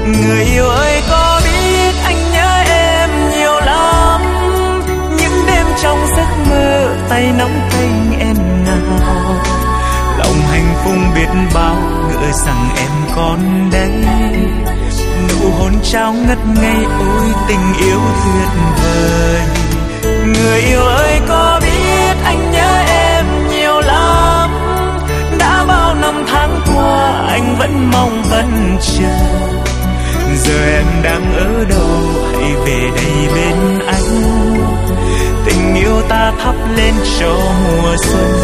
Người yêu ơi có biết anh nhớ em nhiều lắm, những đêm trong giấc mơ tay nắm tay em nào, lòng hành phúc biết bao ngỡ rằng em còn đây, nụ hôn trao ngất ngây ôi tình yêu tuyệt vời. Người yêu ơi có biết anh nhớ em nhiều lắm, đã bao năm tháng qua anh vẫn mong vẫn chờ, giờ em đang ở đâu hãy về đây bên anh, tình yêu ta thắp lên cho mùa xuân